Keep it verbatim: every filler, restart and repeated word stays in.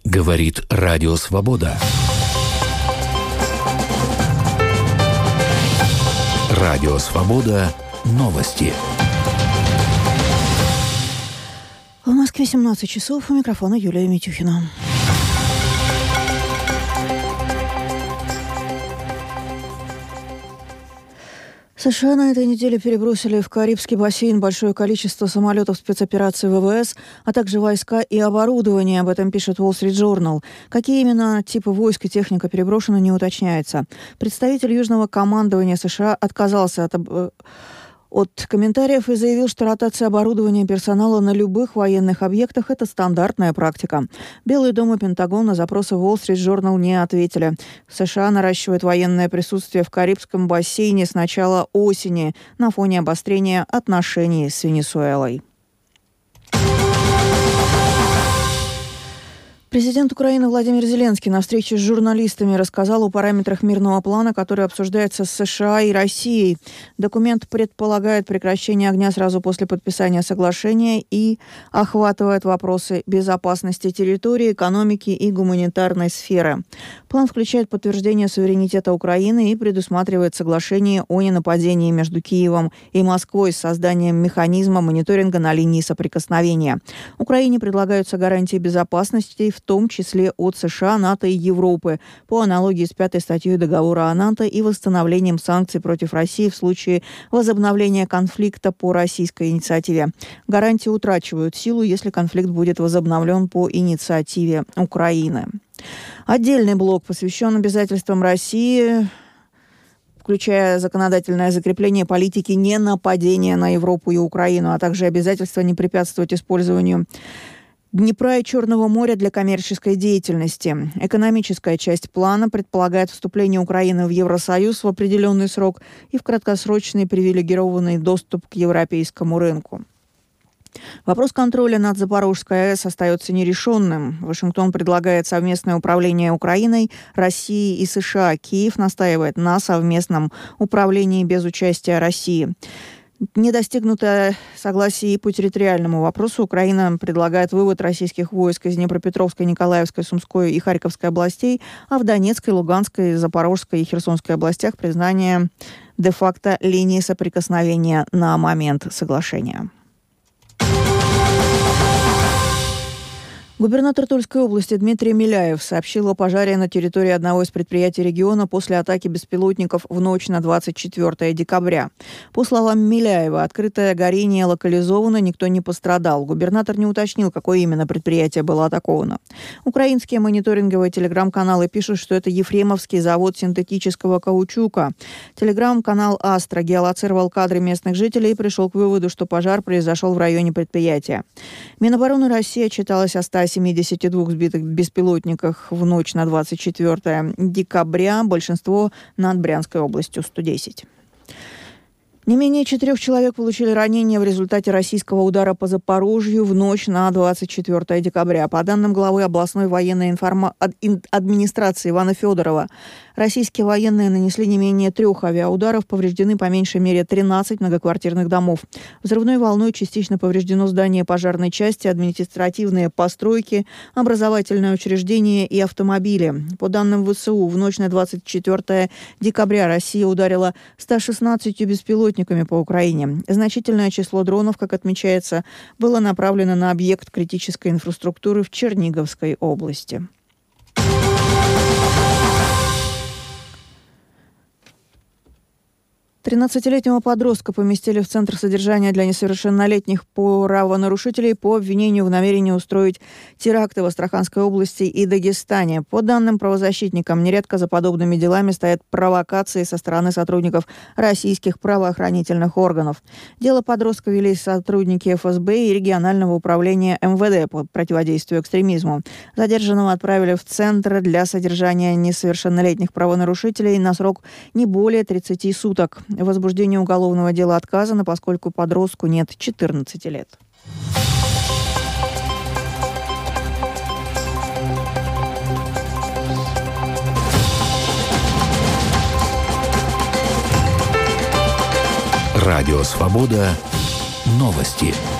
Говорит Радио Свобода. Радио Свобода. Новости. В Москве семнадцать часов. У микрофона Юлия Митюхина. США на этой неделе перебросили в Карибский бассейн большое количество самолетов спецоперации ВВС, а также войска и оборудование. Об этом пишет Wall Street Journal. Какие именно типы войск и техника переброшены, не уточняется. Представитель Южного командования США отказался от... от комментариев и заявил, что ротация оборудования и персонала на любых военных объектах – это стандартная практика. Белый дом и Пентагон на запросы Wall Street Journal не ответили. США наращивает военное присутствие в Карибском бассейне с начала осени на фоне обострения отношений с Венесуэлой. Президент Украины Владимир Зеленский на встрече с журналистами рассказал о параметрах мирного плана, который обсуждается с США и Россией. Документ предполагает прекращение огня сразу после подписания соглашения и охватывает вопросы безопасности территории, экономики и гуманитарной сферы. План включает подтверждение суверенитета Украины и предусматривает соглашение о ненападении между Киевом и Москвой с созданием механизма мониторинга на линии соприкосновения. Украине предлагаются гарантии безопасности, в в том числе от США, НАТО и Европы, по аналогии с пятой статьей договора о НАТО и восстановлением санкций против России в случае возобновления конфликта по российской инициативе. Гарантии утрачивают силу, если конфликт будет возобновлен по инициативе Украины. Отдельный блок посвящен обязательствам России, включая законодательное закрепление политики ненападения на Европу и Украину, а также обязательство не препятствовать использованию Днепра и Черного моря для коммерческой деятельности. Экономическая часть плана предполагает вступление Украины в Евросоюз в определенный срок и в краткосрочный привилегированный доступ к европейскому рынку. Вопрос контроля над Запорожской АЭС остается нерешенным. Вашингтон предлагает совместное управление Украиной, Россией и США. Киев настаивает на совместном управлении без участия России. Не достигнуто согласия и по территориальному вопросу. Украина предлагает вывод российских войск из Днепропетровской, Николаевской, Сумской и Харьковской областей, а в Донецкой, Луганской, Запорожской и Херсонской областях признание де-факто линии соприкосновения на момент соглашения. Губернатор Тульской области Дмитрий Миляев сообщил о пожаре на территории одного из предприятий региона после атаки беспилотников в ночь на двадцать четвёртое декабря. По словам Миляева, открытое горение локализовано, никто не пострадал. Губернатор не уточнил, какое именно предприятие было атаковано. Украинские мониторинговые телеграм-каналы пишут, что это Ефремовский завод синтетического каучука. Телеграм-канал «Астра» геолоцировал кадры местных жителей и пришел к выводу, что пожар произошел в районе предприятия. Минобороны России отчиталась о ста семидесяти двух сбитых беспилотниках в ночь на двадцать четвёртое декабря, большинство над Брянской областью, сто десять. Не менее четырех человек получили ранения в результате российского удара по Запорожью в ночь на двадцать четвёртое декабря. По данным главы областной военной информа... администрации Ивана Федорова, российские военные нанесли не менее трех авиаударов, повреждены по меньшей мере тринадцать многоквартирных домов. Взрывной волной частично повреждено здание пожарной части, административные постройки, образовательные учреждения и автомобили. По данным ВСУ, в ночь на двадцать четвёртое декабря Россия ударила ста шестнадцатью беспилотниками по Украине. Значительное число дронов, как отмечается, было направлено на объект критической инфраструктуры в Черниговской области. тринадцатилетнего подростка поместили в Центр содержания для несовершеннолетних правонарушителей по обвинению в намерении устроить теракты в Астраханской области и Дагестане. По данным правозащитникам, нередко за подобными делами стоят провокации со стороны сотрудников российских правоохранительных органов. Дело подростка вели сотрудники эф эс бэ и регионального управления эм вэ дэ по противодействию экстремизму. Задержанного отправили в Центр для содержания несовершеннолетних правонарушителей на срок не более тридцати суток. Возбуждение уголовного дела отказано, поскольку подростку нет четырнадцати лет. Радио Свобода. Новости.